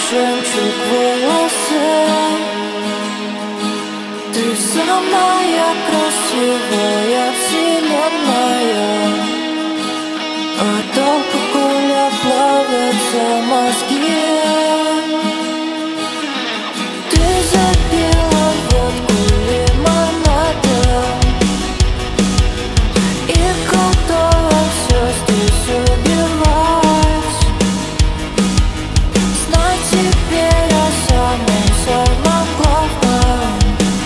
жемчуг в волосах. Ты самая красивая вселенная, а алкоголя плавятся мозги. Ты запила водку лимонадом и готова все здесь убивать. Знай, теперь о самом главном,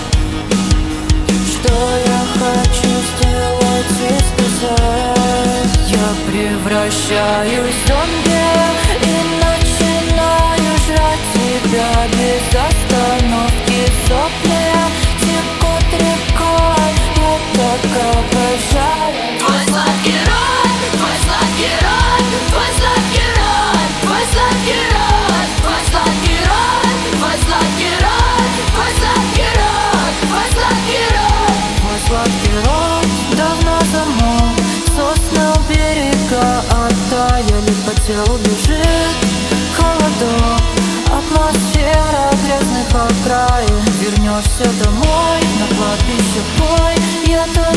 что я хочу сделать и сказать. Я превращаюсь в зомби и начинаю жрать тебя без остановки. Сопли текут рекой, я так обожаю. Твой сладкий рот, твой сладкий рот, твой сладкий рот, твой сладкий рот, твой сладкий рот, твой сладкий рот, твой сладкий рот, твой сладкий рот. Мой сладкий рот давно замолк, сосны у берега оттаяли, по телу бежит холодок. Атмосфера грязных окраин, вернешься домой, на кладбище бой. Я там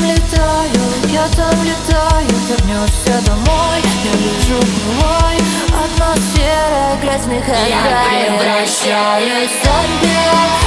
летаю, вернешься домой, я лежу голой. Атмосфера грязных Я окраин. превращаюсь в зомби